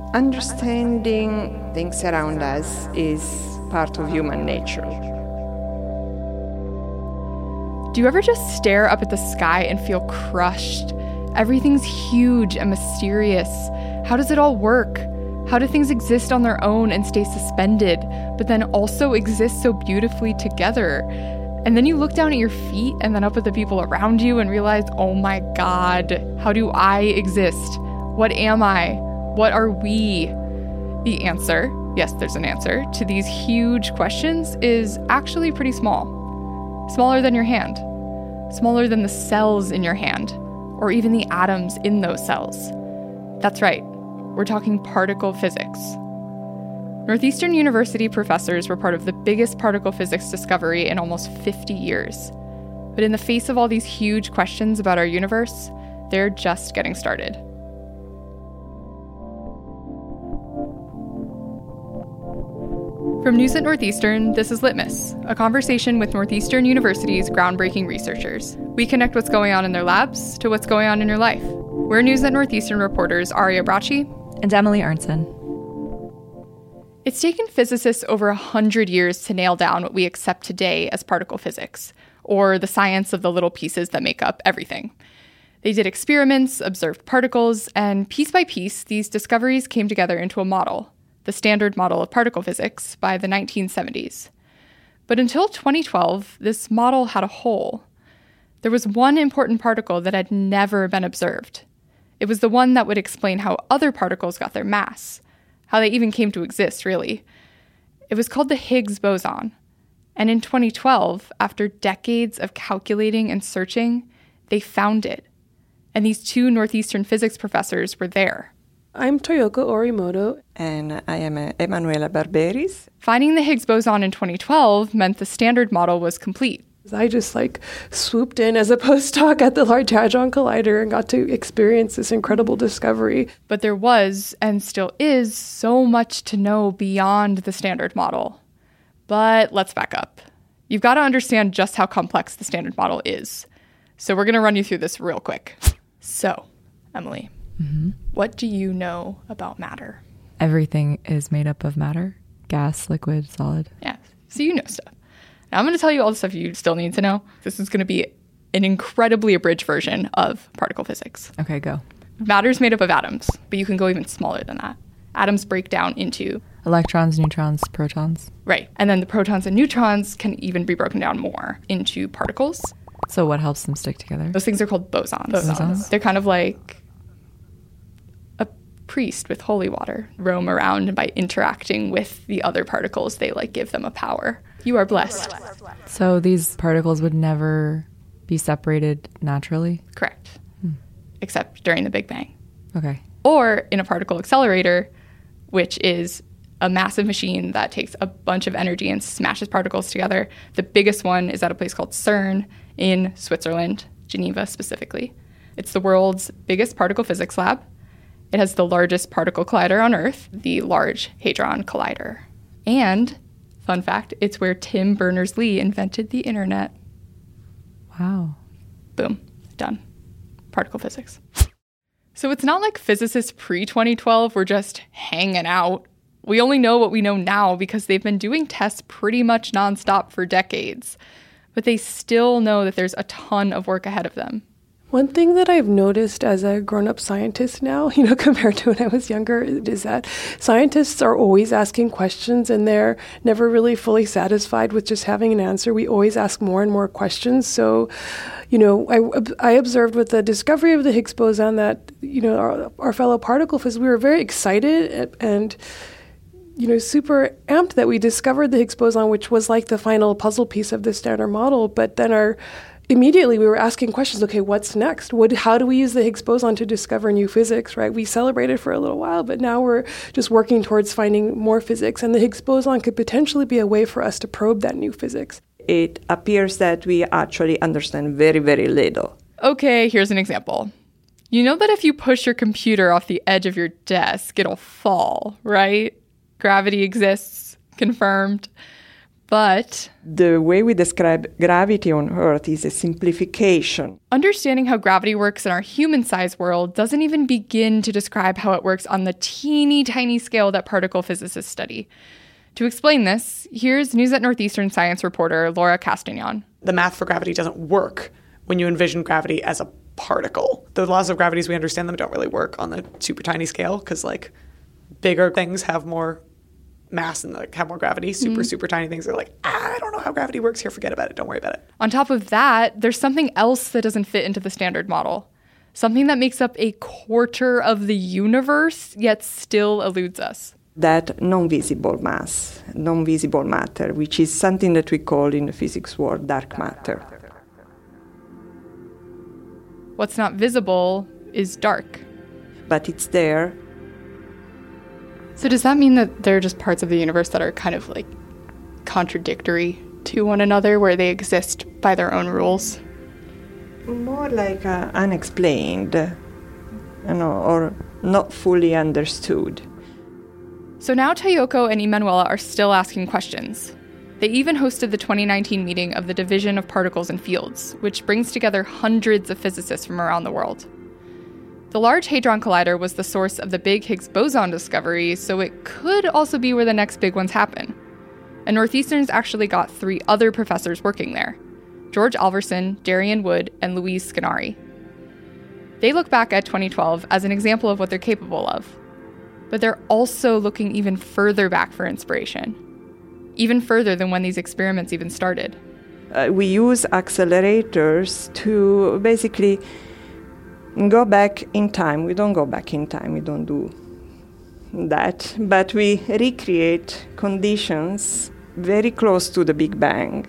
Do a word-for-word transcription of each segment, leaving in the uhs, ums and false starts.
Understanding things around us is part of human nature. Do you ever just stare up at the sky and feel crushed? Everything's huge and mysterious. How does it all work? How do things exist on their own and stay suspended, but then also exist so beautifully together? And then you look down at your feet and then up at the people around you and realize, oh my God, how do I exist? What am I? What are we? The answer, yes, there's an answer, to these huge questions is actually pretty small. Smaller than your hand. Smaller than the cells in your hand, or even the atoms in those cells. That's right. We're talking particle physics. Northeastern University professors were part of the biggest particle physics discovery in almost fifty years. But in the face of all these huge questions about our universe, they're just getting started. From News at Northeastern, this is Litmus, a conversation with Northeastern University's groundbreaking researchers. We connect what's going on in their labs to what's going on in your life. We're News at Northeastern reporters Aria Bracci and Emily Arnson. It's taken physicists over a hundred years to nail down what we accept today as particle physics, or the science of the little pieces that make up everything. They did experiments, observed particles, and piece by piece, these discoveries came together into a model, the Standard Model of Particle Physics, by the nineteen seventies. But until twenty twelve, this model had a hole. There was one important particle that had never been observed. It was the one that would explain how other particles got their mass, how they even came to exist, really. It was called the Higgs boson. And in twenty twelve, after decades of calculating and searching, they found it. And these two Northeastern physics professors were there. I'm Toyoko Orimoto. And I am uh, Emanuela Barberis. Finding the Higgs boson in twenty twelve meant the Standard Model was complete. I just like swooped in as a postdoc at the Large Hadron Collider and got to experience this incredible discovery. But there was, and still is, so much to know beyond the Standard Model. But let's back up. You've got to understand just how complex the Standard Model is. So we're going to run you through this real quick. So, Emily, mm-hmm. What do you know about matter? Everything is made up of matter. Gas, liquid, solid. Yeah, so you know stuff. Now I'm going to tell you all the stuff you still need to know. This is going to be an incredibly abridged version of particle physics. Okay, go. Matter's made up of atoms, but you can go even smaller than that. Atoms break down into electrons, neutrons, protons. Right. And then the protons and neutrons can even be broken down more into particles. So what helps them stick together? Those things are called bosons. Bosons. bosons. They're kind of like a priest with holy water, roam around, and by interacting with the other particles, they like give them a power. You are blessed. So these particles would never be separated naturally? Correct. Hmm. Except during the Big Bang. Okay. Or in a particle accelerator, which is a massive machine that takes a bunch of energy and smashes particles together. The biggest one is at a place called CERN in Switzerland, Geneva specifically. It's the world's biggest particle physics lab. It has the largest particle collider on Earth, the Large Hadron Collider. And, fun fact, it's where Tim Berners-Lee invented the internet. Wow. Boom. Done. Particle physics. So it's not like physicists pre twenty twelve were just hanging out. We only know what we know now because they've been doing tests pretty much nonstop for decades. But they still know that there's a ton of work ahead of them. One thing that I've noticed as a grown-up scientist now, you know, compared to when I was younger, is that scientists are always asking questions and they're never really fully satisfied with just having an answer. We always ask more and more questions. So, you know, I, I observed with the discovery of the Higgs boson that, you know, our, our fellow particle physicists, we were very excited and, you know, super amped that we discovered the Higgs boson, which was like the final puzzle piece of the Standard Model. But then our Immediately, we were asking questions, okay, what's next? What, how do we use the Higgs boson to discover new physics, right? We celebrated for a little while, but now we're just working towards finding more physics. And the Higgs boson could potentially be a way for us to probe that new physics. It appears that we actually understand very, very little. Okay, here's an example. You know that if you push your computer off the edge of your desk, it'll fall, right? Gravity exists, confirmed. But the way we describe gravity on Earth is a simplification. understanding how gravity works in our human-sized world doesn't even begin to describe how it works on the teeny tiny scale that particle physicists study. To explain this, here's News at Northeastern science reporter Laura Castagnon. The math for gravity doesn't work when you envision gravity as a particle. The laws of gravity as we understand them don't really work on the super tiny scale because, like, bigger things have more mass and like, have more gravity. Super, mm. super tiny things are like, ah, I don't know how gravity works here. Forget about it. Don't worry about it. On top of that, there's something else that doesn't fit into the standard model. Something that makes up a quarter of the universe, yet still eludes us. That non-visible mass, non-visible matter, which is something that we call in the physics world dark matter. What's not visible is dark. But it's there. So does that mean that there are just parts of the universe that are kind of like contradictory to one another, where they exist by their own rules? More like uh, unexplained, you know, or not fully understood. So now Tayoko and Emanuela are still asking questions. They even hosted the twenty nineteen meeting of the Division of Particles and Fields, which brings together hundreds of physicists from around the world. The Large Hadron Collider was the source of the big Higgs boson discovery, so it could also be where the next big ones happen. And Northeastern's actually got three other professors working there: George Alverson, Darian Wood, and Louise Scanari. They look back at twenty twelve as an example of what they're capable of. But they're also looking even further back for inspiration. Even further than when these experiments even started. Uh, we use accelerators to basically go back in time. We don't go back in time. We don't do that. But we recreate conditions very close to the Big Bang.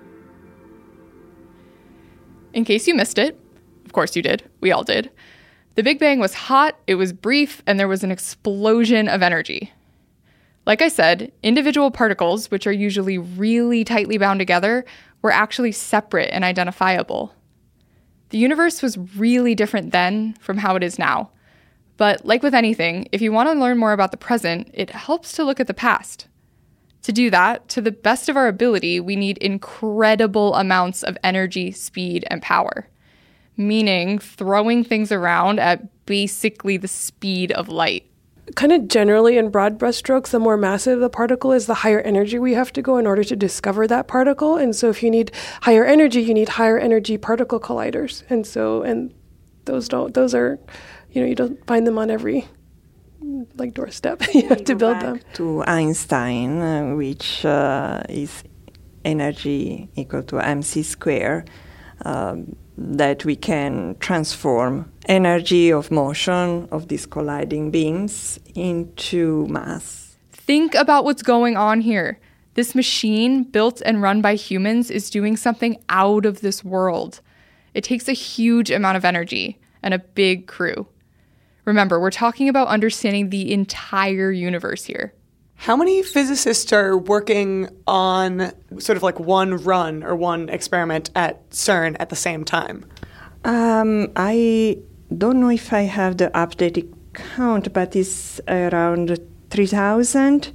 In case you missed it, of course you did, we all did, the Big Bang was hot, it was brief, and there was an explosion of energy. Like I said, individual particles, which are usually really tightly bound together, were actually separate and identifiable. The universe was really different then from how it is now. But like with anything, if you want to learn more about the present, it helps to look at the past. To do that, to the best of our ability, we need incredible amounts of energy, speed, and power. Meaning throwing things around at basically the speed of light. Kind of generally in broad brushstrokes, the more massive the particle is, the higher energy we have to go in order to discover that particle. And so if you need higher energy, you need higher energy particle colliders. And so, and those don't, those are, you know, you don't find them on every, like, doorstep. You have to build them. To Einstein, uh, which uh, is energy equal to mc squared, um, that we can transform energy of motion of these colliding beams into mass. Think about what's going on here. This machine, built and run by humans, is doing something out of this world. It takes a huge amount of energy and a big crew. Remember, we're talking about understanding the entire universe here. How many physicists are working on sort of like one run or one experiment at CERN at the same time? Um, I don't know if I have the updated count, but it's around three thousand.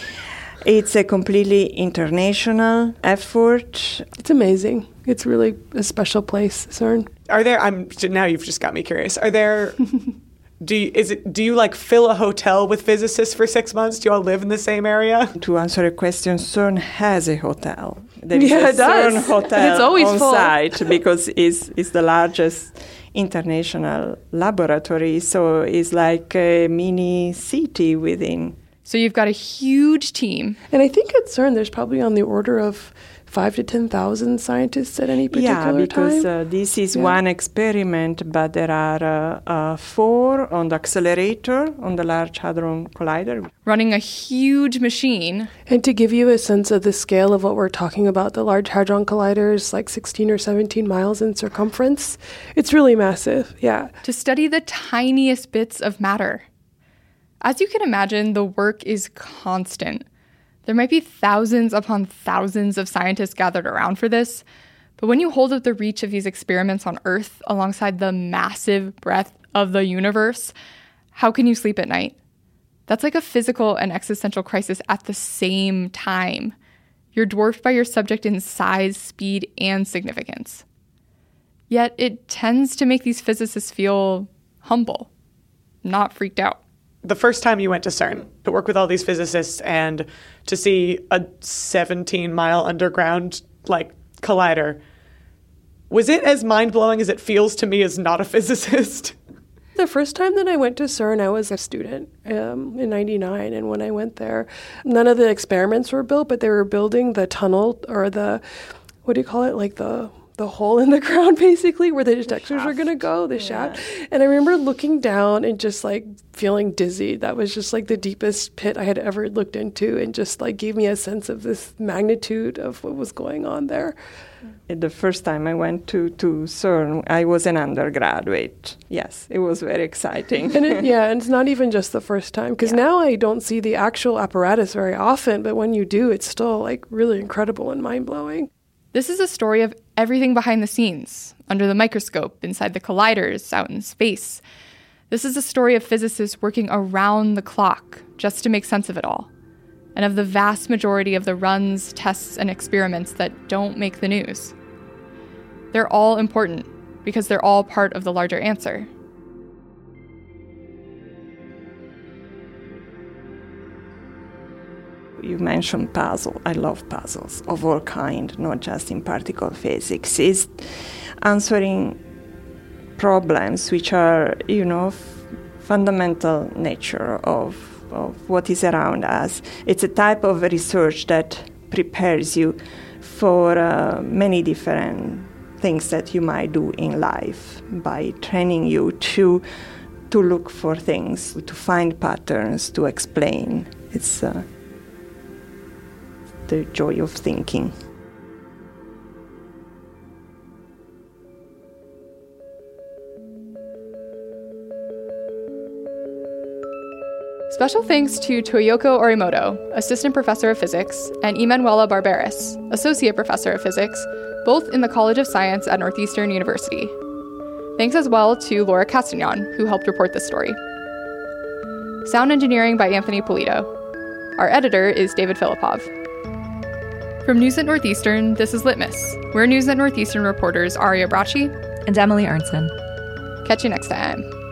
It's a completely international effort. It's amazing. It's really a special place, CERN. Are there, I'm now you've just got me curious. Are there... Do you, is it? Do you like fill a hotel with physicists for six months? Do you all live in the same area? To answer a question, CERN has a hotel. There is yeah, a it does. CERN hotel and it's always on full. site because it's, it's the largest international laboratory. So it's like a mini city within. So you've got a huge team. And I think at CERN there's probably on the order of five to ten thousand scientists at any particular time. Yeah, because time. Uh, this is yeah. one experiment, but there are uh, uh, four on the accelerator on the Large Hadron Collider. Running a huge machine. And to give you a sense of the scale of what we're talking about, the Large Hadron Collider is like sixteen or seventeen miles in circumference. It's really massive, yeah. To study the tiniest bits of matter. As you can imagine, the work is constant. There might be thousands upon thousands of scientists gathered around for this, but when you hold up the reach of these experiments on Earth alongside the massive breadth of the universe, how can you sleep at night? That's like a physical and existential crisis at the same time. You're dwarfed by your subject in size, speed, and significance. Yet it tends to make these physicists feel humble, not freaked out. The first time you went to CERN to work with all these physicists and to see a seventeen-mile underground like collider, was it as mind-blowing as it feels to me as not a physicist? The first time that I went to CERN, I was a student um, in ninety-nine, and when I went there, none of the experiments were built, but they were building the tunnel, or the, what do you call it, like the... the hole in the ground, basically, where the detectors shaft. Were going to go, the yeah. shaft. And I remember looking down and just, like, feeling dizzy. That was just, like, the deepest pit I had ever looked into, and just, like, gave me a sense of this magnitude of what was going on there. The first time I went to, to CERN, I was an undergraduate. Yes, it was very exciting. and it, yeah, and it's not even just the first time, because yeah. now I don't see the actual apparatus very often, but when you do, it's still, like, really incredible and mind-blowing. This is a story of everything behind the scenes, under the microscope, inside the colliders, out in space. This is a story of physicists working around the clock just to make sense of it all, and of the vast majority of the runs, tests, and experiments that don't make the news. They're all important because they're all part of the larger answer. You mentioned puzzle. I love puzzles of all kind, not just in particle physics. It's answering problems which are, you know, f- fundamental nature of, of what is around us. It's a type of research that prepares you for uh, many different things that you might do in life by training you to to look for things, to find patterns, to explain. It's uh, the joy of thinking. Special thanks to Toyoko Orimoto, Assistant Professor of Physics, and Emanuela Barberis, Associate Professor of Physics, both in the College of Science at Northeastern University. Thanks as well to Laura Castagnon, who helped report this story. Sound engineering by Anthony Polito. Our editor is David Filipov. From News at Northeastern, this is Litmus. We're News at Northeastern reporters Aria Bracci and Emily Arnson. Catch you next time.